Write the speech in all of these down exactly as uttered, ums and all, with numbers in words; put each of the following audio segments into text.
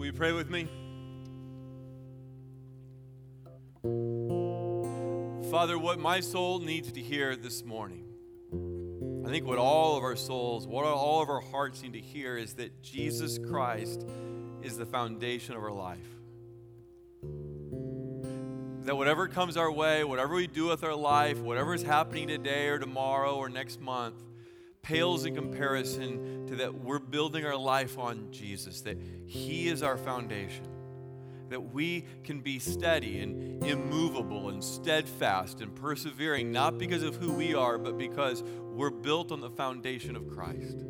Will you pray with me? Father, what my soul needs to hear this morning, I think what all of our souls, what all of our hearts need to hear is that Jesus Christ is the foundation of our life. That whatever comes our way, whatever we do with our life, whatever is happening today or tomorrow or next month, pales in comparison to that we're building our life on Jesus, that He is our foundation, that we can be steady and immovable and steadfast and persevering, not because of who we are, but because we're built on the foundation of Christ.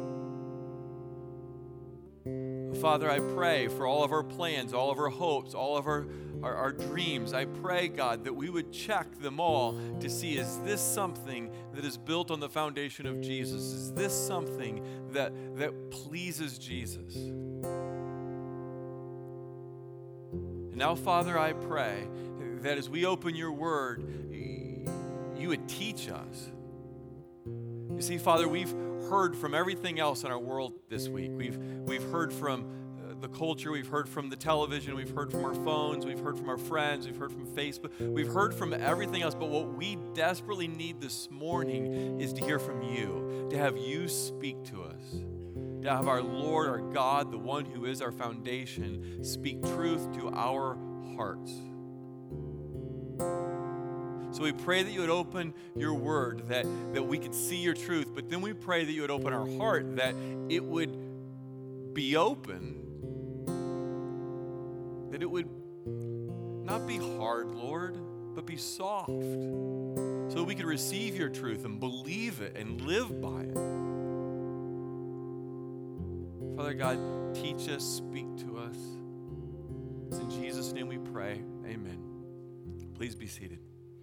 Father, I pray for all of our plans, all of our hopes, all of our, our, our dreams. I pray, God, that we would check them all to see, is this something that is built on the foundation of Jesus? Is this something that, that pleases Jesus? And now, Father, I pray that as we open your word, you would teach us. You see, Father, we've heard from everything else in our world this week. We've, we've heard from uh, the culture, we've heard from the television, we've heard from our phones, we've heard from our friends, we've heard from Facebook, we've heard from everything else, but what we desperately need this morning is to hear from you, to have you speak to us, to have our Lord, our God, the one who is our foundation, speak truth to our hearts. So we pray that you would open your word, that, that we could see your truth, but then we pray that you would open our heart, that it would be open, that it would not be hard, Lord, but be soft, so that we could receive your truth and believe it and live by it. Father God, teach us, speak to us. It's in Jesus' name we pray. Amen. Please be seated.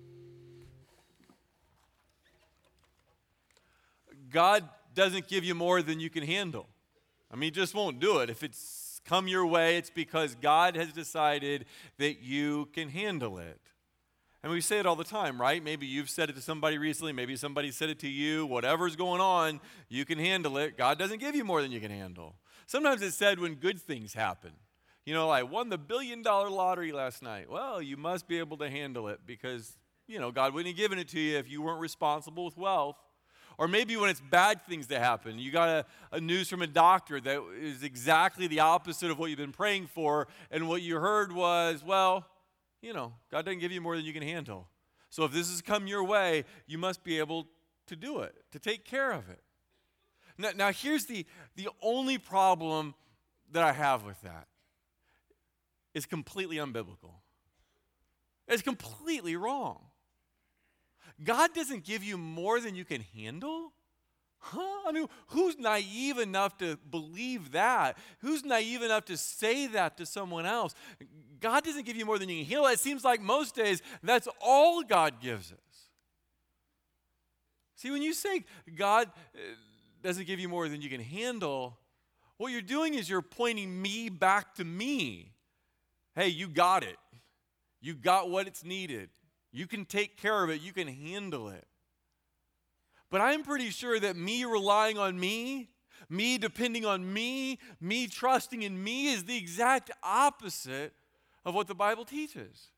God doesn't give you more than you can handle. I mean, He just won't do it. If it's come your way, it's because God has decided that you can handle it. And we say it all the time, right? Maybe you've said it to somebody recently. Maybe somebody said it to you. Whatever's going on, you can handle it. God doesn't give you more than you can handle. Sometimes it's said when good things happen. You know, I won the billion dollar lottery last night. Well, you must be able to handle it because, you know, God wouldn't have given it to you if you weren't responsible with wealth. Or maybe when it's bad things that happen, you got a, a news from a doctor that is exactly the opposite of what you've been praying for, and what you heard was, well, you know, God doesn't give you more than you can handle. So if this has come your way, you must be able to do it, to take care of it. Now, now here's the, the only problem that I have with that. It's completely unbiblical. It's completely wrong. God doesn't give you more than you can handle? Huh? I mean, who's naive enough to believe that? Who's naive enough to say that to someone else? God doesn't give you more than you can handle. It seems like most days that's all God gives us. See, when you say God doesn't give you more than you can handle, what you're doing is you're pointing me back to me. Hey, you got it. You got what it's needed. You can take care of it. You can handle it. But I'm pretty sure that me relying on me, me depending on me, me trusting in me is the exact opposite of what the Bible teaches.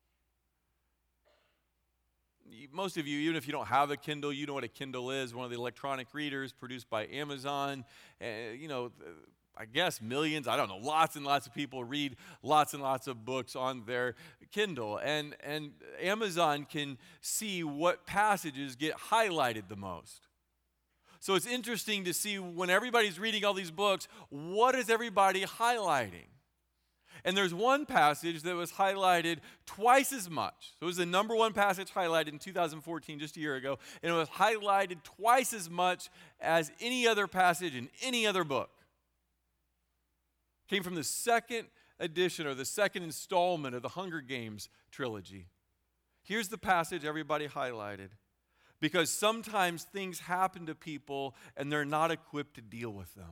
Most of you, even if you don't have a Kindle, you know what a Kindle is, one of the electronic readers produced by Amazon. Uh, you know, I guess millions, I don't know, lots and lots of people read lots and lots of books on their Kindle. And, and Amazon can see what passages get highlighted the most. So it's interesting to see when everybody's reading all these books, what is everybody highlighting? And there's one passage that was highlighted twice as much. So it was the number one passage highlighted in two thousand fourteen, just a year ago. And it was highlighted twice as much as any other passage in any other book. Came from the second edition or the second installment of the Hunger Games trilogy. Here's the passage everybody highlighted. Because sometimes things happen to people and they're not equipped to deal with them.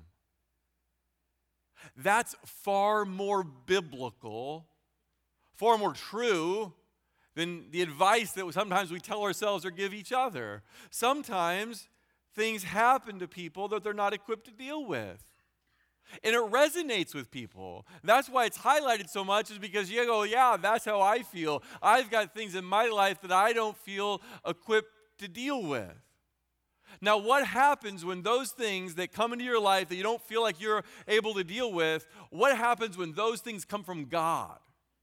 That's far more biblical, far more true than the advice that sometimes we tell ourselves or give each other. Sometimes things happen to people that they're not equipped to deal with. And it resonates with people. That's why it's highlighted so much, is because you go, yeah, that's how I feel. I've got things in my life that I don't feel equipped to deal with. Now, what happens when those things that come into your life that you don't feel like you're able to deal with, what happens when those things come from God?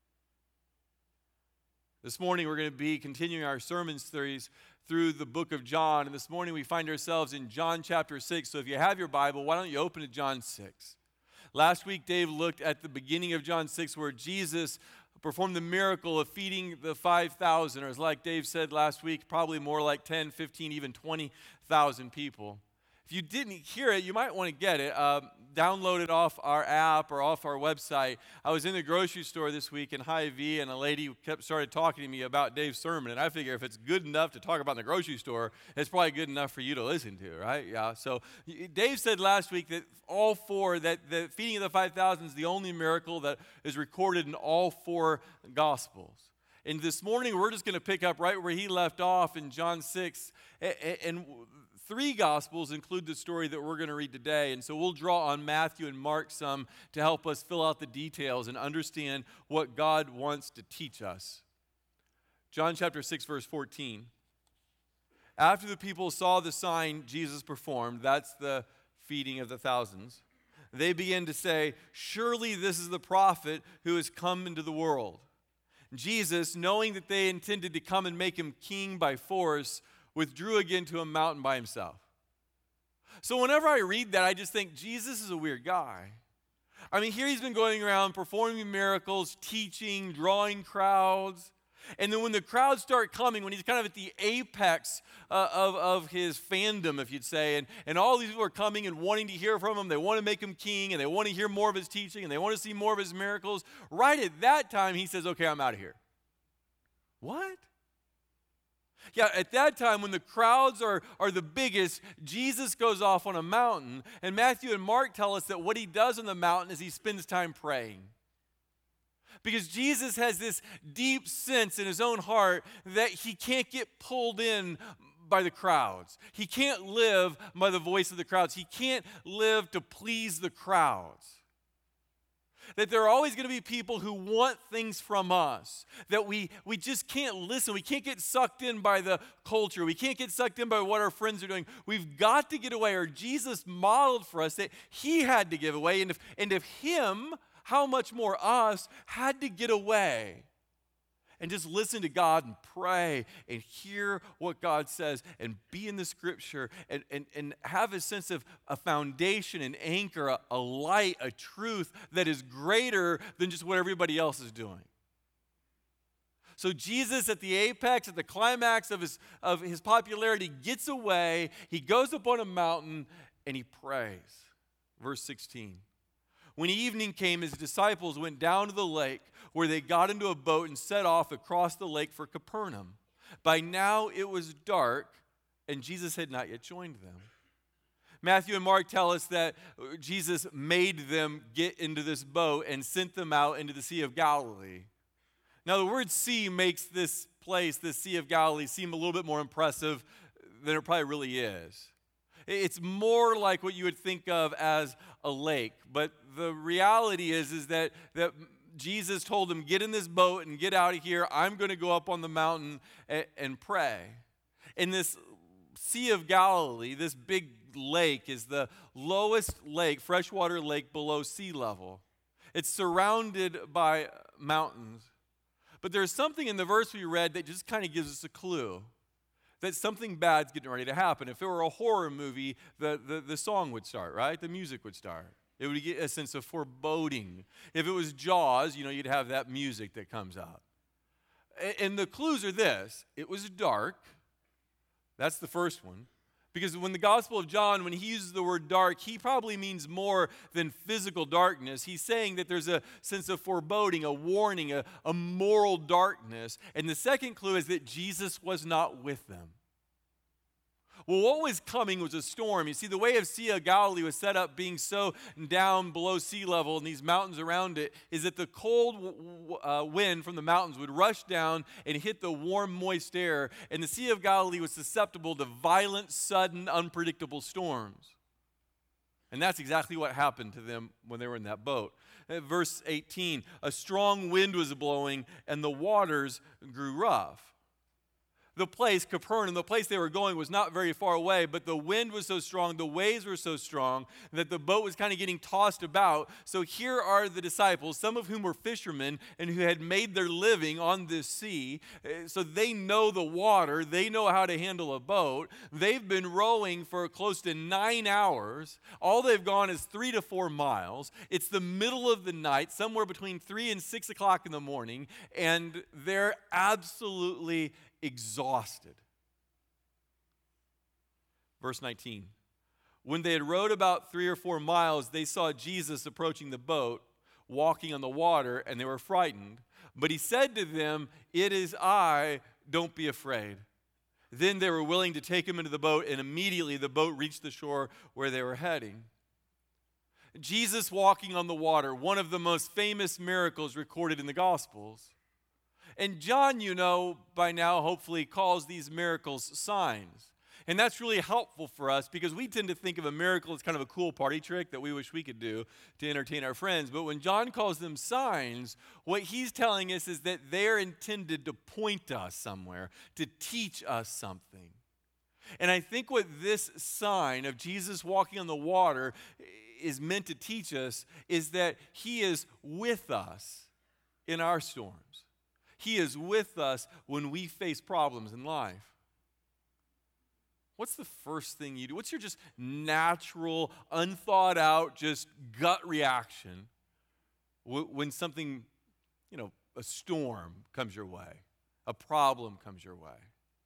This morning we're going to be continuing our sermon series through the book of John, and this morning we find ourselves in John chapter six. So if you have your Bible, why don't you open to John six? Last week Dave looked at the beginning of John six, where Jesus performed the miracle of feeding the five thousand, or as like Dave said last week, probably more like ten, fifteen, even twenty thousand people. If you didn't hear it, you might want to get it. Uh, download it off our app or off our website. I was in the grocery store this week in Hy-Vee, and a lady kept started talking to me about Dave's sermon. And I figure if it's good enough to talk about in the grocery store, it's probably good enough for you to listen to, right? Yeah. So Dave said last week that all four, that the feeding of the five thousand is the only miracle that is recorded in all four Gospels. And this morning, we're just going to pick up right where he left off in John six. And three Gospels include the story that we're going to read today. And so we'll draw on Matthew and Mark some to help us fill out the details and understand what God wants to teach us. John chapter six, verse fourteen. After the people saw the sign Jesus performed, that's the feeding of the thousands, they began to say, "Surely this is the prophet who has come into the world." Jesus, knowing that they intended to come and make him king by force, withdrew again to a mountain by himself. So whenever I read that, I just think Jesus is a weird guy. I mean, here he's been going around performing miracles, teaching, drawing crowds. And then when the crowds start coming, when he's kind of at the apex uh, of, of his fandom, if you'd say, and, and all these people are coming and wanting to hear from him, they want to make him king, and they want to hear more of his teaching, and they want to see more of his miracles, right at that time, he says, okay, I'm out of here. What? Yeah, at that time, when the crowds are, are the biggest, Jesus goes off on a mountain, and Matthew and Mark tell us that what he does on the mountain is he spends time praying. Because Jesus has this deep sense in his own heart that he can't get pulled in by the crowds. He can't live by the voice of the crowds. He can't live to please the crowds. That there are always going to be people who want things from us, that we, we just can't listen. We can't get sucked in by the culture. We can't get sucked in by what our friends are doing. We've got to get away, or Jesus modeled for us that he had to give away. And if, and if him, how much more us, had to get away and just listen to God and pray and hear what God says and be in the scripture and, and, and have a sense of a foundation, an anchor, a, a light, a truth that is greater than just what everybody else is doing. So Jesus, at the apex, at the climax of his, of his popularity, gets away. He goes up on a mountain and he prays. Verse sixteen. When evening came, his disciples went down to the lake, where they got into a boat and set off across the lake for Capernaum. By now it was dark, and Jesus had not yet joined them. Matthew and Mark tell us that Jesus made them get into this boat and sent them out into the Sea of Galilee. Now, the word sea makes this place, this Sea of Galilee, seem a little bit more impressive than it probably really is. It's more like what you would think of as a lake. But the reality is, is that, that Jesus told them, get in this boat and get out of here. I'm going to go up on the mountain and, and pray. And this Sea of Galilee, this big lake, is the lowest lake, freshwater lake below sea level. It's surrounded by mountains. But there's something in the verse we read that just kind of gives us a clue that something bad's getting ready to happen. If it were a horror movie, the, the, the song would start, right? The music would start. It would get a sense of foreboding. If it was Jaws, you know, you'd have that music that comes out. And, and the clues are this. It was dark. That's the first one. Because when the Gospel of John, when he uses the word dark, he probably means more than physical darkness. He's saying that there's a sense of foreboding, a warning, a, a moral darkness. And the second clue is that Jesus was not with them. Well, what was coming was a storm. You see, the way of Sea of Galilee was set up being so down below sea level and these mountains around it is that the cold uh, wind from the mountains would rush down and hit the warm, moist air, and the Sea of Galilee was susceptible to violent, sudden, unpredictable storms. And that's exactly what happened to them when they were in that boat. Uh, Verse eighteen, a strong wind was blowing and the waters grew rough. The place, Capernaum, the place they were going was not very far away, but the wind was so strong, the waves were so strong that the boat was kind of getting tossed about. So here are the disciples, some of whom were fishermen and who had made their living on this sea. Uh, So they know the water, they know how to handle a boat. They've been rowing for close to nine hours. All they've gone is three to four miles. It's the middle of the night, somewhere between three and six o'clock in the morning, and they're absolutely exhausted. Verse nineteen. When they had rowed about three or four miles, they saw Jesus approaching the boat, walking on the water, and they were frightened. But he said to them, "It is I, don't be afraid." Then they were willing to take him into the boat, and immediately the boat reached the shore where they were heading. Jesus walking on the water, one of the most famous miracles recorded in the Gospels. And John, you know, by now, hopefully, calls these miracles signs. And that's really helpful for us because we tend to think of a miracle as kind of a cool party trick that we wish we could do to entertain our friends. But when John calls them signs, what he's telling us is that they're intended to point us somewhere, to teach us something. And I think what this sign of Jesus walking on the water is meant to teach us is that he is with us in our storms. He is with us when we face problems in life. What's the first thing you do? What's your just natural, unthought out, just gut reaction when something, you know, a storm comes your way, a problem comes your way?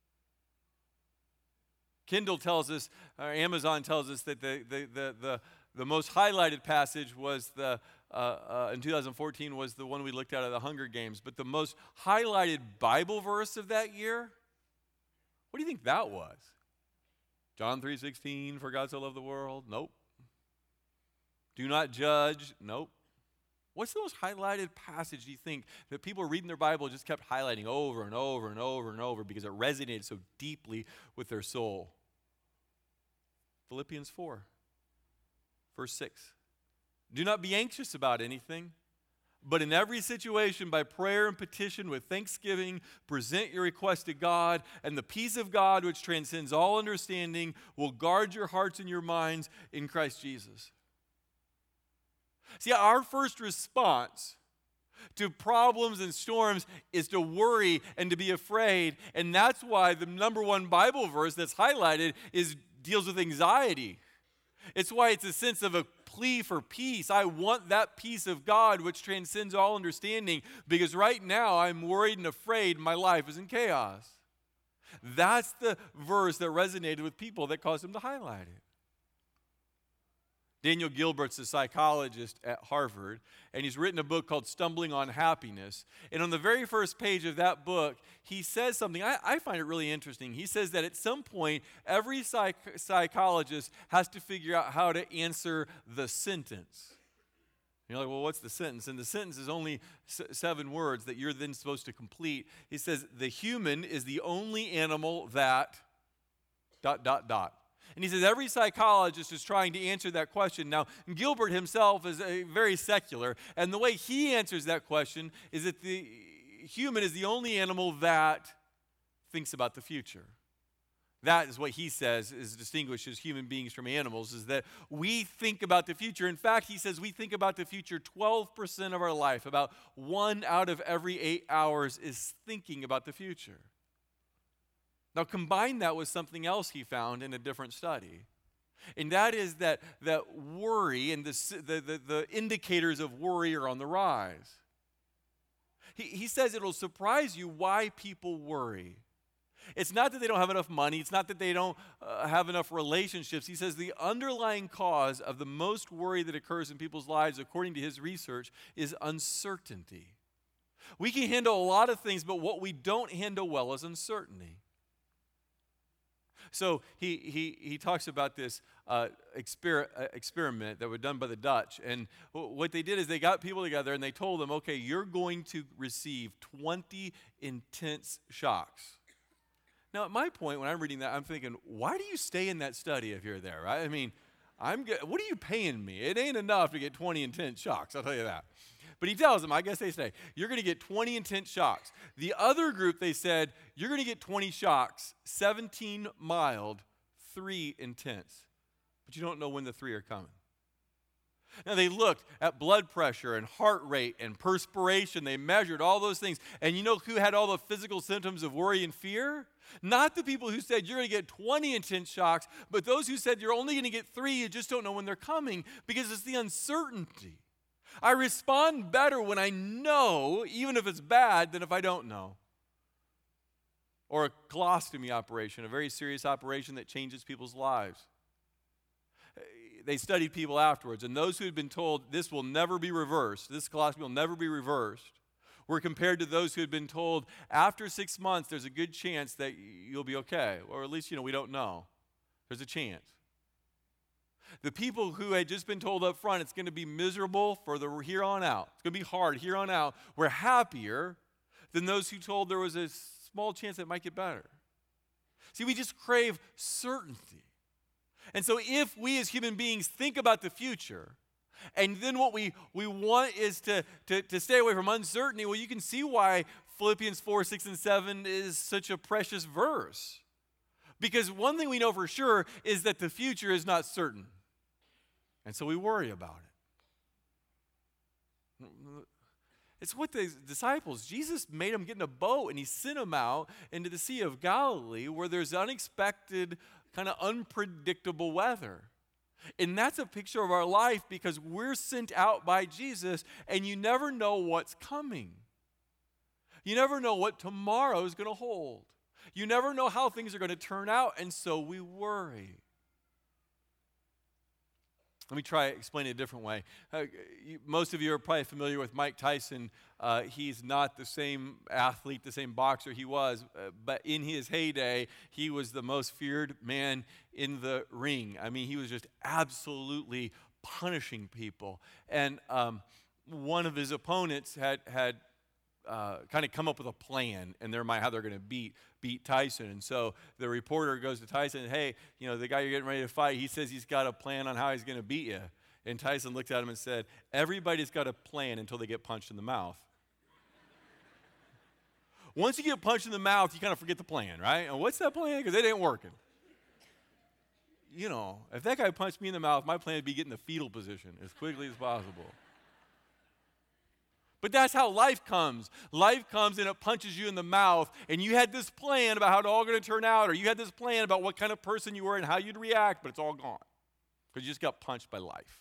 Kindle tells us, or Amazon tells us that the, the, the, the, the most highlighted passage was the Uh, uh, in two thousand fourteen was the one we looked at at the Hunger Games. But the most highlighted Bible verse of that year, what do you think that was? John three sixteen, for God so loved the world? Nope. Do not judge? Nope. What's the most highlighted passage do you think that people reading their Bible just kept highlighting over and over and over and over because it resonated so deeply with their soul? Philippians four, verse six. Do not be anxious about anything, but in every situation, by prayer and petition with thanksgiving, present your request to God, and the peace of God, which transcends all understanding, will guard your hearts and your minds in Christ Jesus. See, our first response to problems and storms is to worry and to be afraid, and that's why the number one Bible verse that's highlighted is deals with anxiety. It's why it's a sense of a plea for peace. I want that peace of God which transcends all understanding because right now I'm worried and afraid my life is in chaos. That's the verse that resonated with people that caused them to highlight it. Daniel Gilbert's a psychologist at Harvard, and he's written a book called Stumbling on Happiness. And on the very first page of that book, he says something I, I find it really interesting. He says that at some point, every psych- psychologist has to figure out how to answer the sentence. You're like, well, what's the sentence? And the sentence is only s- seven words that you're then supposed to complete. He says, the human is the only animal that dot, dot, dot. And he says every psychologist is trying to answer that question. Now, Gilbert himself is a very secular, and the way he answers that question is that the human is the only animal that thinks about the future. That is what he says is distinguishes human beings from animals, is that we think about the future. In fact, he says we think about the future twelve percent of our life. About one out of every eight hours is thinking about the future. Now, combine that with something else he found in a different study, and that is that, that worry and the, the, the, the indicators of worry are on the rise. He, he says it'll surprise you why people worry. It's not that they don't have enough money. It's not that they don't uh, have enough relationships. He says the underlying cause of the most worry that occurs in people's lives, according to his research, is uncertainty. We can handle a lot of things, but what we don't handle well is uncertainty. So he he he talks about this uh, exper- uh, experiment that was done by the Dutch. And w- what they did is they got people together and they told them, okay, you're going to receive twenty intense shocks. Now, at my point, when I'm reading that, I'm thinking, why do you stay in that study if you're there, right? I mean, I'm get, what are you paying me? It ain't enough to get twenty intense shocks, I'll tell you that. But he tells them, I guess they say, you're going to get twenty intense shocks. The other group, they said, you're going to get twenty shocks, seventeen mild, three intense. But you don't know when the three are coming. Now, they looked at blood pressure and heart rate and perspiration. They measured all those things. And you know who had all the physical symptoms of worry and fear? Not the people who said you're going to get twenty intense shocks, but those who said you're only going to get three, you just don't know when they're coming, because it's the uncertainty. I respond better when I know, even if it's bad, than if I don't know. Or a colostomy operation, a very serious operation that changes people's lives. They studied people afterwards, and those who had been told this will never be reversed, this colostomy will never be reversed, were compared to those who had been told after six months there's a good chance that you'll be okay, or at least, you know, we don't know. There's a chance. The people who had just been told up front it's going to be miserable for the here on out, it's going to be hard here on out, were happier than those who told there was a small chance that it might get better. See, we just crave certainty. And so if we as human beings think about the future, and then what we, we want is to, to, to stay away from uncertainty, well, you can see why Philippians four, six, and seven is such a precious verse. Because one thing we know for sure is that the future is not certain. And so we worry about it. It's what the disciples, Jesus made them get in a boat and he sent them out into the Sea of Galilee where there's unexpected, kind of unpredictable weather. And that's a picture of our life because we're sent out by Jesus and you never know what's coming. You never know what tomorrow is going to hold. You never know how things are going to turn out, and so we worry. Let me try to explain it a different way. Uh, you, most of you are probably familiar with Mike Tyson. Uh, he's not the same athlete, the same boxer he was, uh, but in his heyday, he was the most feared man in the ring. I mean, he was just absolutely punishing people. And um, one of his opponents had had uh, kind of come up with a plan in their mind how they're going to beat beat Tyson. And so the reporter goes to Tyson, hey, you know, the guy you're getting ready to fight, he says he's got a plan on how he's going to beat you. And Tyson looked at him and said, everybody's got a plan until they get punched in the mouth. Once you get punched in the mouth, you kind of forget the plan, right? And what's that plan? Because it ain't working. You know, if that guy punched me in the mouth, my plan would be get in the fetal position as quickly as possible. But that's how life comes. Life comes and it punches you in the mouth, and you had this plan about how it's all going to turn out, or you had this plan about what kind of person you were and how you'd react, but it's all gone because you just got punched by life.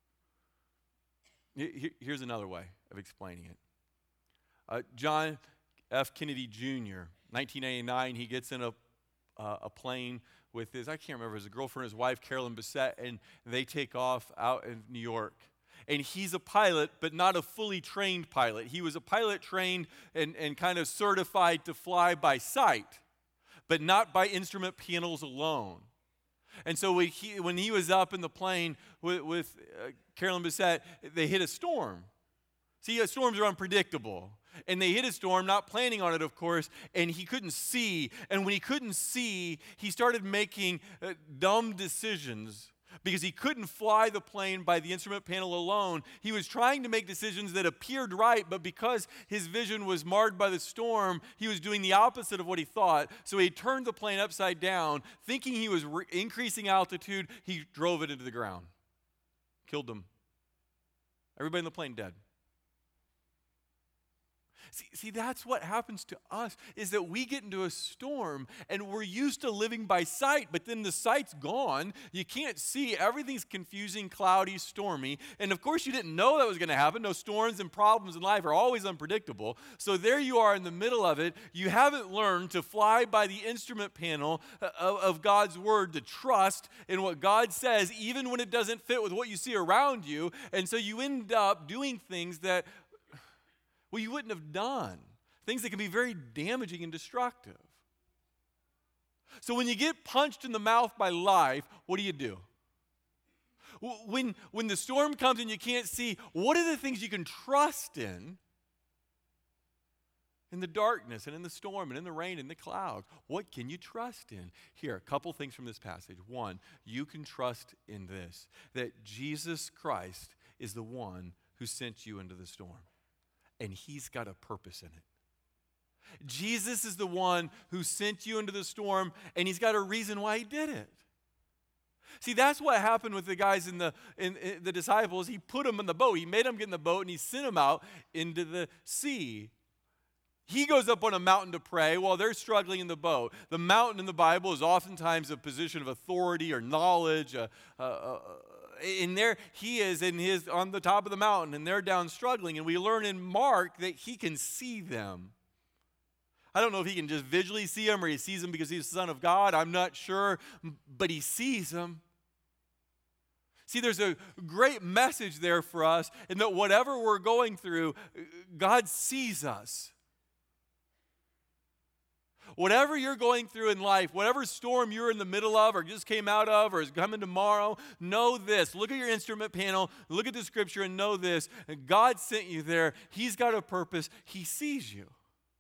Here's another way of explaining it. Uh, John F. Kennedy Junior, nineteen eighty-nine, he gets in a, uh, a plane with his, I can't remember, his girlfriend, his wife, Carolyn Bessette, and they take off out in New York. And he's a pilot, but not a fully trained pilot. He was a pilot trained and, and kind of certified to fly by sight, but not by instrument panels alone. And so when he, when he was up in the plane with, with uh, Carolyn Bessette, they hit a storm. See, storms are unpredictable. And they hit a storm, not planning on it, of course, and he couldn't see. And when he couldn't see, he started making uh, dumb decisions. Because he couldn't fly the plane by the instrument panel alone. He was trying to make decisions that appeared right, but because his vision was marred by the storm, he was doing the opposite of what he thought. So he turned the plane upside down, thinking he was re- increasing altitude. He drove it into the ground. Killed them. Everybody in the plane dead. See, see, that's what happens to us, is that we get into a storm and we're used to living by sight, but then the sight's gone. You can't see. Everything's confusing, cloudy, stormy. And of course, you didn't know that was going to happen. No, storms and problems in life are always unpredictable. So there you are in the middle of it. You haven't learned to fly by the instrument panel of, of God's word, to trust in what God says, even when it doesn't fit with what you see around you. And so you end up doing things that well, you wouldn't have done. Things that can be very damaging and destructive. So when you get punched in the mouth by life, what do you do? When, when the storm comes and you can't see, what are the things you can trust in In the darkness and in the storm and in the rain and the clouds, what can you trust in? Here, a couple things from this passage. One, you can trust in this, that Jesus Christ is the one who sent you into the storm, and he's got a purpose in it. Jesus is the one who sent you into the storm, and he's got a reason why he did it. See, that's what happened with the guys in the in, in the disciples. He put them in the boat. He made them get in the boat, and he sent them out into the sea. He goes up on a mountain to pray while they're struggling in the boat. The mountain in the Bible is oftentimes a position of authority or knowledge. Uh, uh, uh, and there he is in his on the top of the mountain, and they're down struggling. And we learn in Mark that he can see them. I don't know if he can just visually see them or he sees them because he's the Son of God. I'm not sure, but he sees them. See, there's a great message there for us in that whatever we're going through, God sees us. Whatever you're going through in life, whatever storm you're in the middle of or just came out of or is coming tomorrow, know this. Look at your instrument panel, look at the scripture and know this. God sent you there. He's got a purpose. He sees you.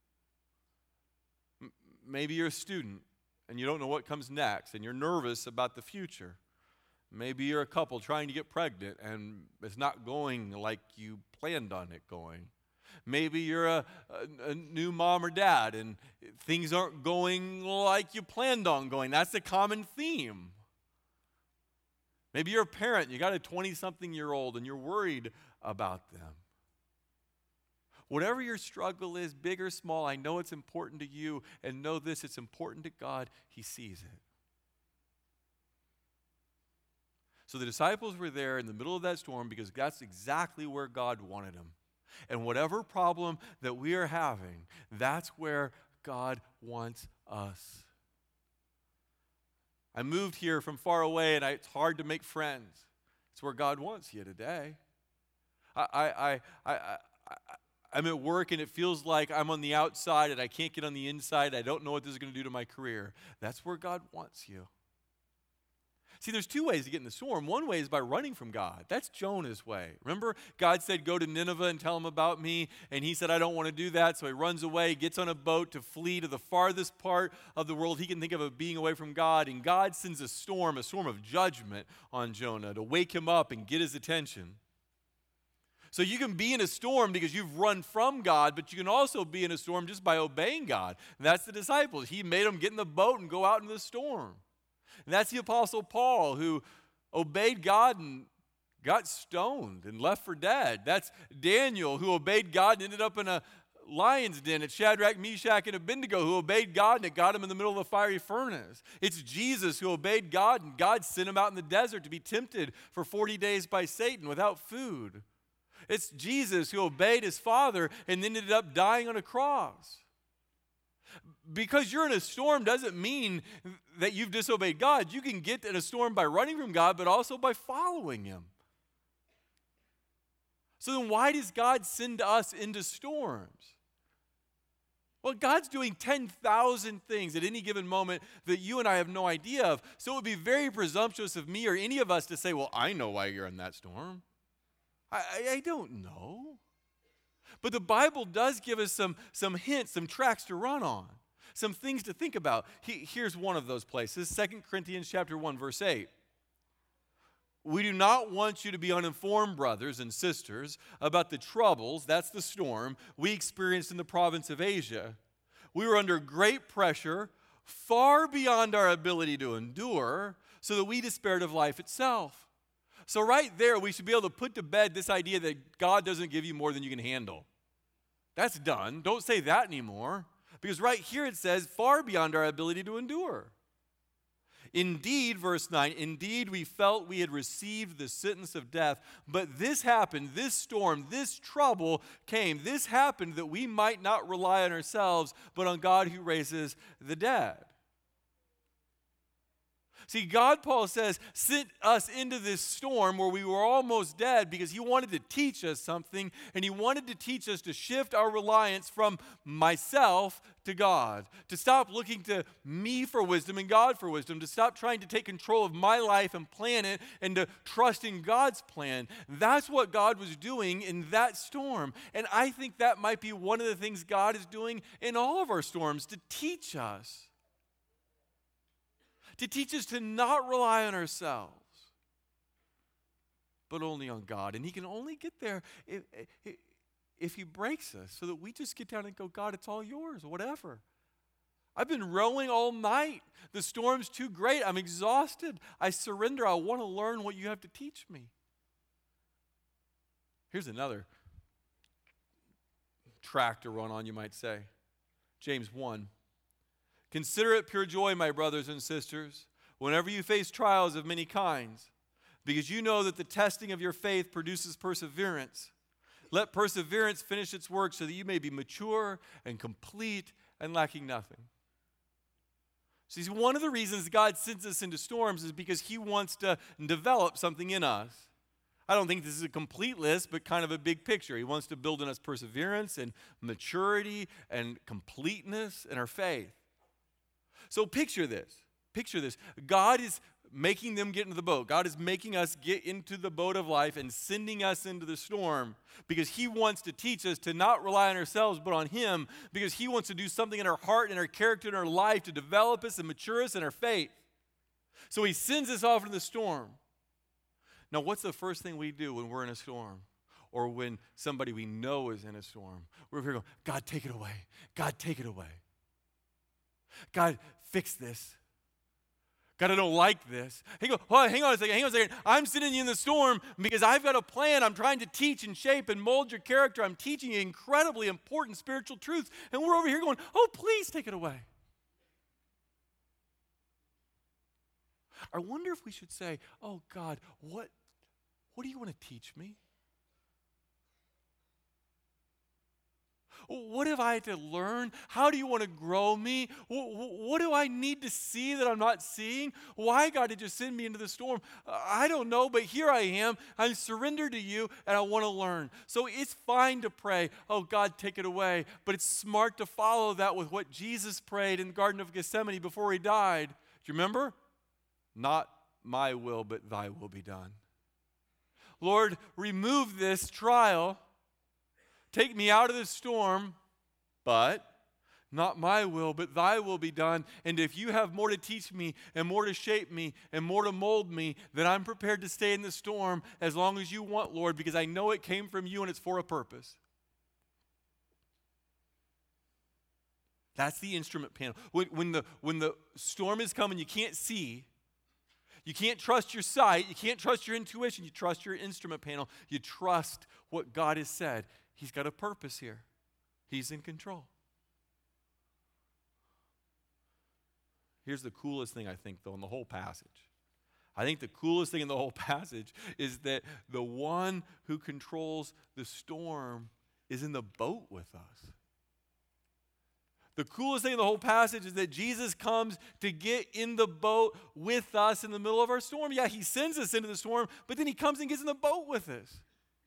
Maybe you're a student and you don't know what comes next and you're nervous about the future. Maybe you're a couple trying to get pregnant and it's not going like you planned on it going. Maybe you're a, a, a new mom or dad and things aren't going like you planned on going. That's a common theme. Maybe you're a parent, you got a twenty-something-year-old and you're worried about them. Whatever your struggle is, big or small, I know it's important to you, and know this, it's important to God. He sees it. So the disciples were there in the middle of that storm because that's exactly where God wanted them. And whatever problem that we are having, that's where God wants us. I moved here from far away, and I, it's hard to make friends. It's where God wants you today. I, I, I, I, I, I'm at work, and it feels like I'm on the outside, and I can't get on the inside. I don't know what this is going to do to my career. That's where God wants you. See, there's two ways to get in the storm. One way is by running from God. That's Jonah's way. Remember, God said, go to Nineveh and tell them about me. And he said, I don't want to do that. So he runs away, gets on a boat to flee to the farthest part of the world he can think of of being away from God. And God sends a storm, a storm of judgment on Jonah to wake him up and get his attention. So you can be in a storm because you've run from God, but you can also be in a storm just by obeying God. And that's the disciples. He made them get in the boat and go out into the storm. And that's the Apostle Paul, who obeyed God and got stoned and left for dead. That's Daniel, who obeyed God and ended up in a lion's den. It's Shadrach, Meshach, and Abednego, who obeyed God, and it got him in the middle of the fiery furnace. It's Jesus, who obeyed God, and God sent him out in the desert to be tempted for forty days by Satan without food. It's Jesus, who obeyed his Father and ended up dying on a cross. Because you're in a storm doesn't mean that you've disobeyed God. You can get in a storm by running from God, but also by following him. So then why does God send us into storms? Well, God's doing ten thousand things at any given moment that you and I have no idea of. So it would be very presumptuous of me or any of us to say, well, I know why you're in that storm. I, I, I don't know. But the Bible does give us some, some hints, some tracks to run on, some things to think about. He, here's one of those places, Second Corinthians chapter one, verse eight. We do not want you to be uninformed, brothers and sisters, about the troubles, that's the storm, we experienced in the province of Asia. We were under great pressure, far beyond our ability to endure, so that we despaired of life itself. So right there, we should be able to put to bed this idea that God doesn't give you more than you can handle. That's done. Don't say that anymore. Because right here it says, far beyond our ability to endure. Indeed, verse nine, indeed we felt we had received the sentence of death, but this happened, this storm, this trouble came. This happened that we might not rely on ourselves, but on God who raises the dead. See, God, Paul says, sent us into this storm where we were almost dead because he wanted to teach us something, and he wanted to teach us to shift our reliance from myself to God, to stop looking to me for wisdom and God for wisdom, to stop trying to take control of my life and plan it, and to trust in God's plan. That's what God was doing in that storm. And I think that might be one of the things God is doing in all of our storms, to teach us. To teach us to not rely on ourselves, but only on God. And he can only get there if, if, if he breaks us, so that we just get down and go, God, it's all yours, or whatever. I've been rowing all night. The storm's too great. I'm exhausted. I surrender. I want to learn what you have to teach me. Here's another track to run on, you might say. James one. Consider it pure joy, my brothers and sisters, whenever you face trials of many kinds, because you know that the testing of your faith produces perseverance. Let perseverance finish its work so that you may be mature and complete and lacking nothing. See, one of the reasons God sends us into storms is because he wants to develop something in us. I don't think this is a complete list, but kind of a big picture. He wants to build in us perseverance and maturity and completeness in our faith. So picture this. Picture this. God is making them get into the boat. God is making us get into the boat of life and sending us into the storm because he wants to teach us to not rely on ourselves but on him, because he wants to do something in our heart and our character and our life to develop us and mature us in our faith. So he sends us off into the storm. Now, what's the first thing we do when we're in a storm? Or when somebody we know is in a storm? We're here going, God, take it away. God, take it away. God, fix this. God, I don't like this. He goes, oh, hang on a second, hang on a second. I'm sitting you in the storm because I've got a plan. I'm trying to teach and shape and mold your character. I'm teaching you incredibly important spiritual truths. And we're over here going, oh, please take it away. I wonder if we should say, oh, God, what, what do you want to teach me? What have I to learn? How do you want to grow me? What do I need to see that I'm not seeing? Why, God, did you send me into the storm? I don't know, but here I am. I'm surrendered to you, and I want to learn. So it's fine to pray, oh, God, take it away. But it's smart to follow that with what Jesus prayed in the Garden of Gethsemane before he died. Do you remember? Not my will, but thy will be done. Lord, remove this trial. Take me out of the storm, but not my will, but thy will be done. And if you have more to teach me and more to shape me and more to mold me, then I'm prepared to stay in the storm as long as you want, Lord, because I know it came from you and it's for a purpose. That's the instrument panel. When, when, the, when the storm is coming, you can't see. You can't trust your sight. You can't trust your intuition. You trust your instrument panel. You trust what God has said. He's got a purpose here. He's in control. Here's the coolest thing, I think, though, in the whole passage. I think the coolest thing in the whole passage is that the one who controls the storm is in the boat with us. The coolest thing in the whole passage is that Jesus comes to get in the boat with us in the middle of our storm. Yeah, he sends us into the storm, but then he comes and gets in the boat with us.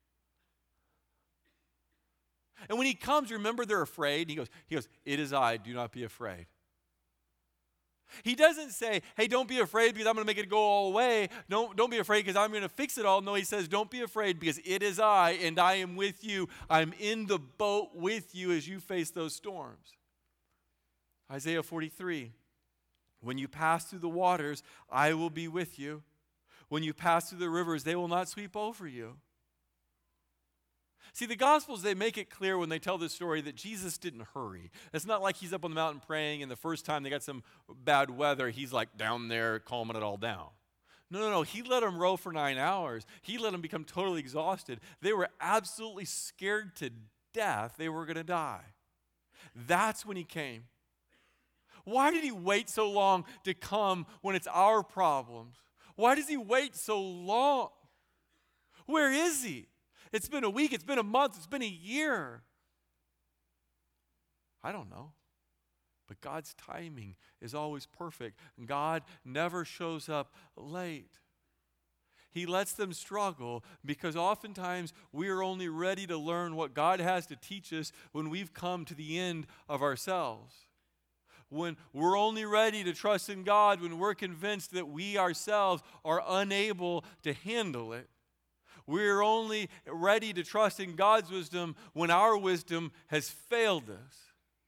And when he comes, remember they're afraid. He goes, he goes, it is I, do not be afraid. He doesn't say, hey, don't be afraid because I'm going to make it go all away. Don't, don't be afraid because I'm going to fix it all. No, he says, don't be afraid because it is I and I am with you. I'm in the boat with you as you face those storms. Isaiah forty-three, when you pass through the waters, I will be with you. When you pass through the rivers, they will not sweep over you. See, the Gospels, they make it clear when they tell this story that Jesus didn't hurry. It's not like he's up on the mountain praying and the first time they got some bad weather, he's like down there calming it all down. No, no, no. He let them row for nine hours. He let them become totally exhausted. They were absolutely scared to death they were going to die. That's when he came. Why did he wait so long to come when it's our problems? Why does he wait so long? Where is he? It's been a week, it's been a month, it's been a year. I don't know. But God's timing is always perfect. God never shows up late. He lets them struggle because oftentimes we are only ready to learn what God has to teach us when we've come to the end of ourselves. When we're only ready to trust in God when we're convinced that we ourselves are unable to handle it. We're only ready to trust in God's wisdom when our wisdom has failed us.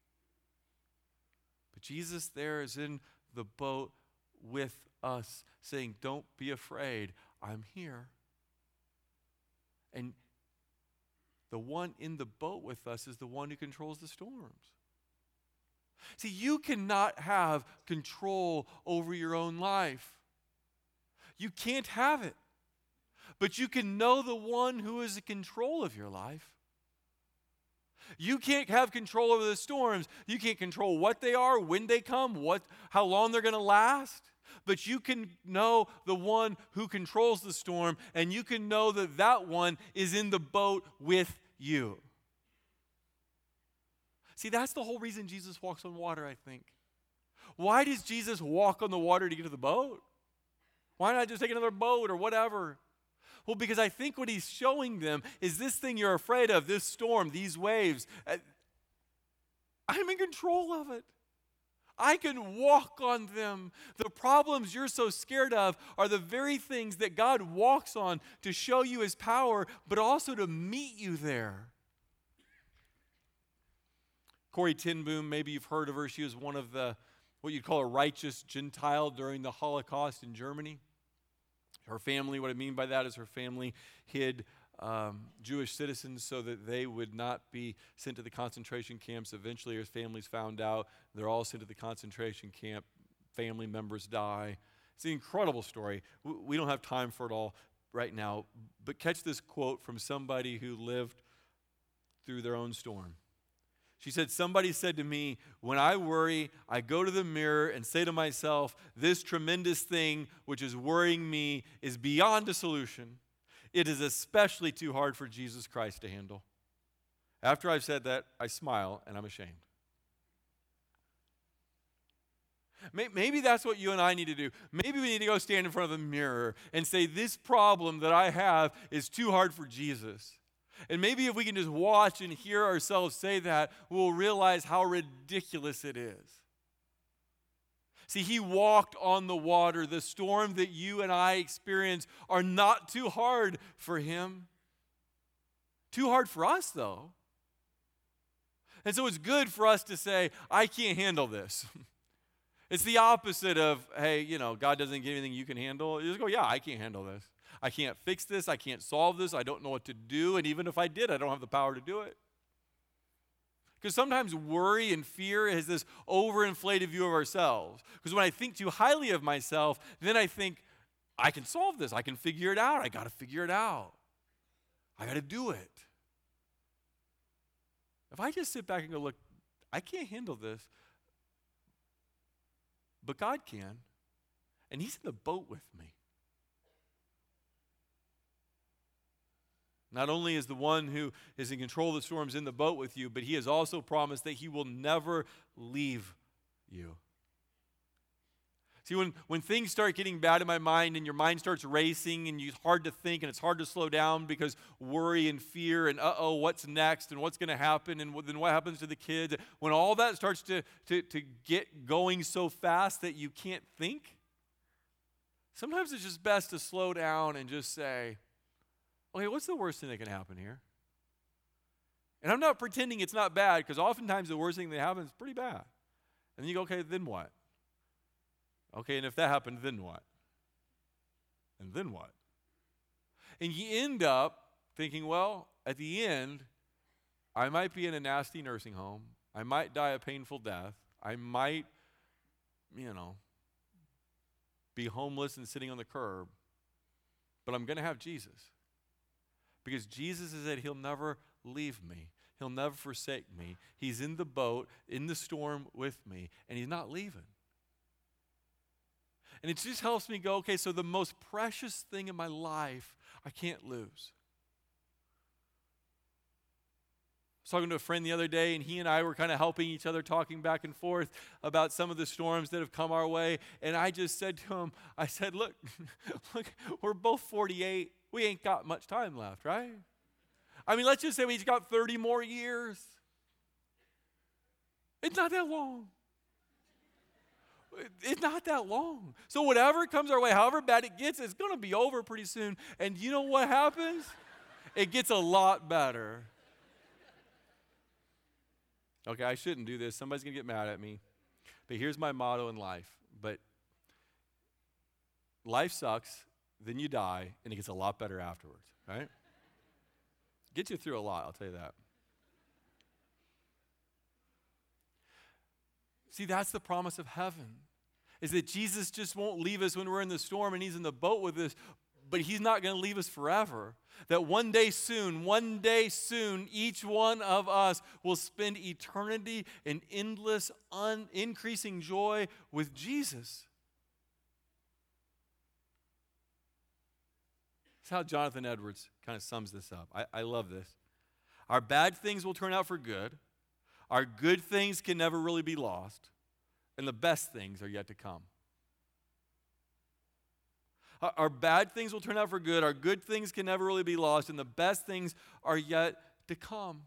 But Jesus there is in the boat with us, saying, don't be afraid, I'm here. And the one in the boat with us is the one who controls the storms. See, you cannot have control over your own life. You can't have it. But you can know the one who is in control of your life. You can't have control over the storms. You can't control what they are, when they come, what, how long they're going to last. But you can know the one who controls the storm, and you can know that that one is in the boat with you. See, that's the whole reason Jesus walks on water, I think. Why does Jesus walk on the water to get to the boat? Why not just take another boat or whatever? Well, because I think what he's showing them is this thing you're afraid of, this storm, these waves. I'm in control of it. I can walk on them. The problems you're so scared of are the very things that God walks on to show you his power, but also to meet you there. Corrie ten Boom, maybe you've heard of her. She was one of the, what you'd call a righteous Gentile during the Holocaust in Germany. Her family, what I mean by that is her family hid um, Jewish citizens so that they would not be sent to the concentration camps. Eventually, her families found out. They're all sent to the concentration camp. Family members die. It's an incredible story. We don't have time for it all right now, but catch this quote from somebody who lived through their own storm. She said, somebody said to me, when I worry, I go to the mirror and say to myself, this tremendous thing which is worrying me is beyond a solution. It is especially too hard for Jesus Christ to handle. After I've said that, I smile and I'm ashamed. Maybe that's what you and I need to do. Maybe we need to go stand in front of the mirror and say, this problem that I have is too hard for Jesus. And maybe if we can just watch and hear ourselves say that, we'll realize how ridiculous it is. See, he walked on the water. The storm that you and I experience are not too hard for him. Too hard for us, though. And so it's good for us to say, I can't handle this. It's the opposite of, hey, you know, God doesn't give anything you can handle. You just go, yeah, I can't handle this. I can't fix this. I can't solve this. I don't know what to do. And even if I did, I don't have the power to do it. Because sometimes worry and fear has this overinflated view of ourselves. Because when I think too highly of myself, then I think, I can solve this. I can figure it out. I got to figure it out. I got to do it. If I just sit back and go, look, I can't handle this, but God can. And he's in the boat with me. Not only is the one who is in control of the storms in the boat with you, but he has also promised that he will never leave you. See, when, when things start getting bad in my mind and your mind starts racing and it's hard to think and it's hard to slow down because worry and fear and uh-oh, what's next and what's going to happen and then what happens to the kids, when all that starts to, to, to get going so fast that you can't think, sometimes it's just best to slow down and just say, okay, what's the worst thing that can happen here? And I'm not pretending it's not bad, because oftentimes the worst thing that happens is pretty bad. And then you go, okay, then what? Okay, and if that happened, then what? And then what? And you end up thinking, well, at the end, I might be in a nasty nursing home. I might die a painful death. I might, you know, be homeless and sitting on the curb. But I'm going to have Jesus. Because Jesus has said he'll never leave me. He'll never forsake me. He's in the boat, in the storm with me, and he's not leaving. And it just helps me go, okay, so the most precious thing in my life, I can't lose. was talking to a friend the other day, and he and I were kind of helping each other, talking back and forth about some of the storms that have come our way. And I just said to him, I said, look, look, we're both forty-eight. We ain't got much time left, right? I mean, let's just say we've got thirty more years. It's not that long. It's not that long. So whatever comes our way, however bad it gets, it's going to be over pretty soon. And you know what happens? It gets a lot better. Okay, I shouldn't do this. Somebody's going to get mad at me. But here's my motto in life. But life sucks, then you die, and it gets a lot better afterwards, right? Gets you through a lot, I'll tell you that. See, that's the promise of heaven, is that Jesus just won't leave us when we're in the storm and he's in the boat with us, but he's not going to leave us forever. That one day soon, one day soon, each one of us will spend eternity in endless, un- increasing joy with Jesus. That's how Jonathan Edwards kind of sums this up. I, I love this. Our bad things will turn out for good. Our good things can never really be lost. And the best things are yet to come. Our bad things will turn out for good. Our good things can never really be lost. And the best things are yet to come.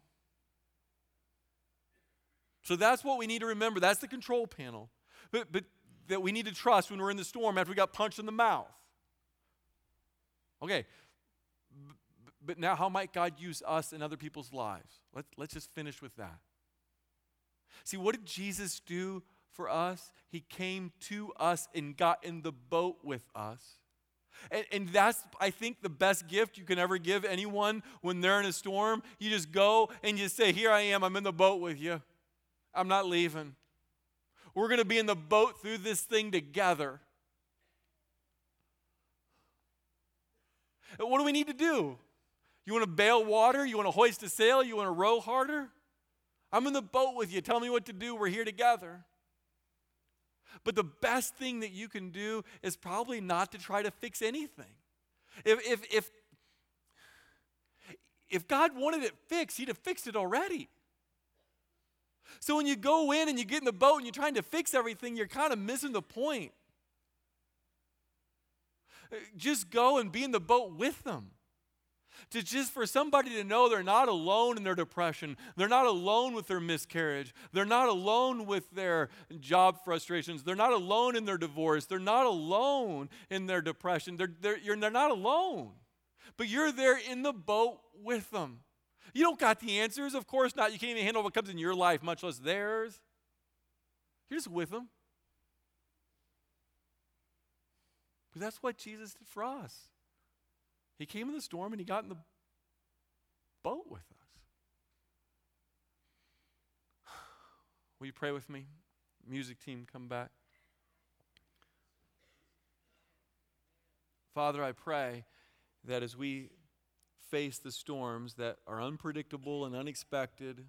So that's what we need to remember. That's the control panel. But, but that we need to trust when we're in the storm after we got punched in the mouth. Okay. But now how might God use us in other people's lives? Let's, let's just finish with that. See, what did Jesus do for us? He came to us and got in the boat with us. And, and that's, I think, the best gift you can ever give anyone when they're in a storm. You just go and you say, here I am, I'm in the boat with you. I'm not leaving. We're going to be in the boat through this thing together. And what do we need to do? You want to bail water? You want to hoist a sail? You want to row harder? I'm in the boat with you. Tell me what to do. We're here together. But the best thing that you can do is probably not to try to fix anything. If, if, if, if God wanted it fixed, he'd have fixed it already. So when you go in and you get in the boat and you're trying to fix everything, you're kind of missing the point. Just go and be in the boat with them. To just for somebody to know they're not alone in their depression. They're not alone with their miscarriage. They're not alone with their job frustrations. They're not alone in their divorce. They're not alone in their depression. They're, they're, you're, they're not alone. But you're there in the boat with them. You don't got the answers. Of course not. You can't even handle what comes in your life, much less theirs. You're just with them. Because that's what Jesus did for us. He came in the storm and he got in the boat with us. Will you pray with me? Music team, come back. Father, I pray that as we face the storms that are unpredictable and unexpected,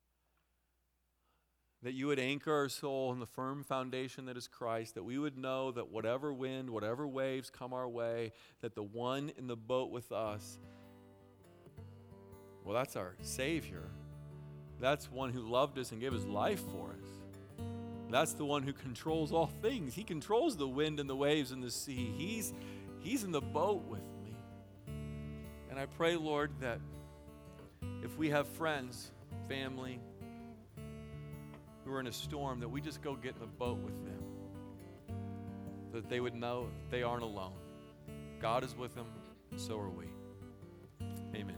that you would anchor our soul in the firm foundation that is Christ, that we would know that whatever wind, whatever waves come our way, that the one in the boat with us, well, that's our Savior. That's one who loved us and gave his life for us. That's the one who controls all things. He controls the wind and the waves and the sea. He's, he's in the boat with me. And I pray, Lord, that if we have friends, family, who are in a storm, that we just go get in the boat with them. That they would know they aren't alone. God is with them, and so are we. Amen.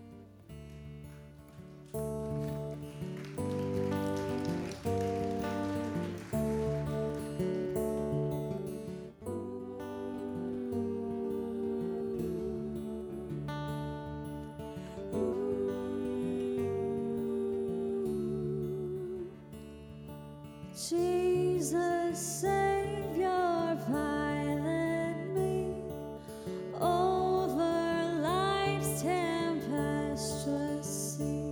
Jesus, Savior, pilot me over life's tempestuous sea.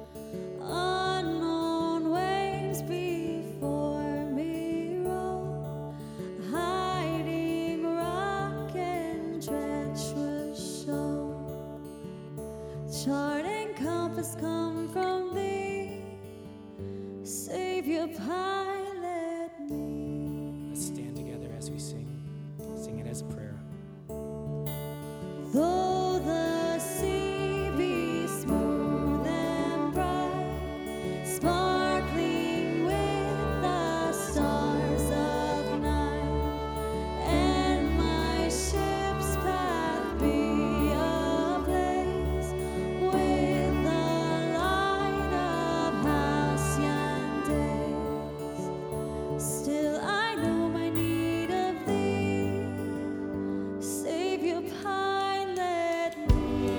Unknown waves before me roll, hiding rock and treacherous shore. Chart and compass come from thee. Savior, pilot me. Let's stand together as we sing. Sing it as a prayer. Though the sea be smooth and bright, sparkling with the stars of night, and my ship's path be ablaze with the light of halcyon days, still I know my need of thee, Savior, pilot me.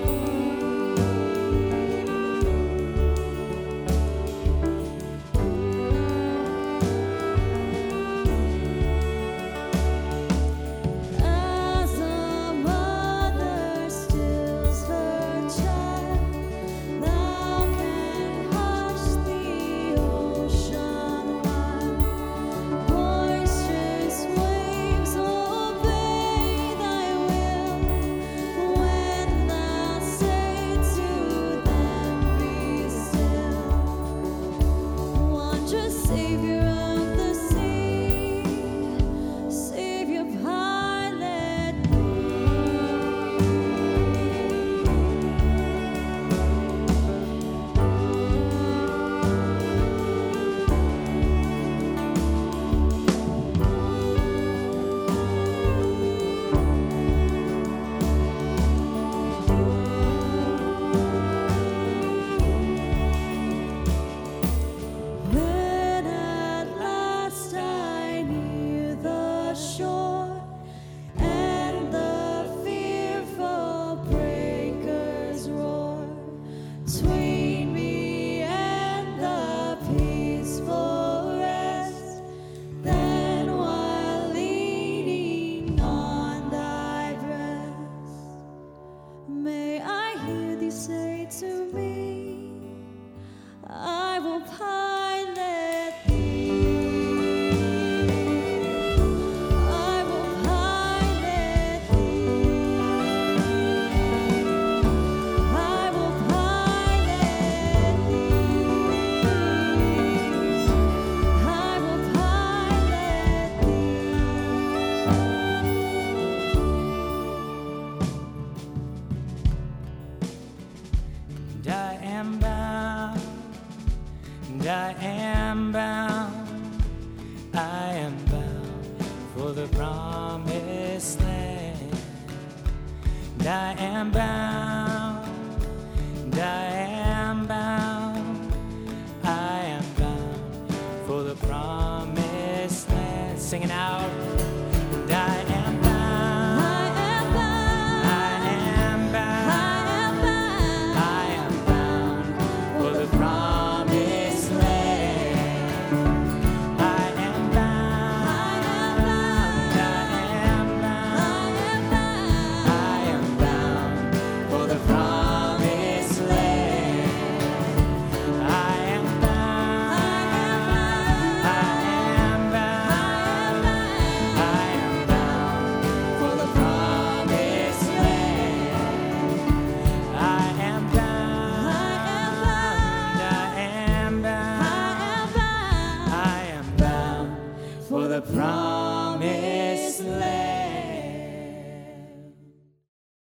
As a mother stills her child, thou can hush the ocean wild. Boisterous waves obey thy will, when thou say to them, be still. Wondrous Savior of the sea, Savior, pilot me. When at last I near the shore, and the fearful breakers roar, 'tween me and the peaceful rest, then while leaning on thy breast, may I hear thee say to me, I will pilot thee. I will pilot thee. I will pilot thee. I will pilot And I am bound, and I am bound, I am bound for the promised land. And I am bound, and I am bound, I am bound for the promised land. Singing out. And I am bound, I am bound. I am bound, I am bound. I am bound for the promised land. I am bound, I am bound, I am bound for the promised land. I am bound, I am bound, I am bound for the promised land. I am bound, I am bound, I am bound for the promised land.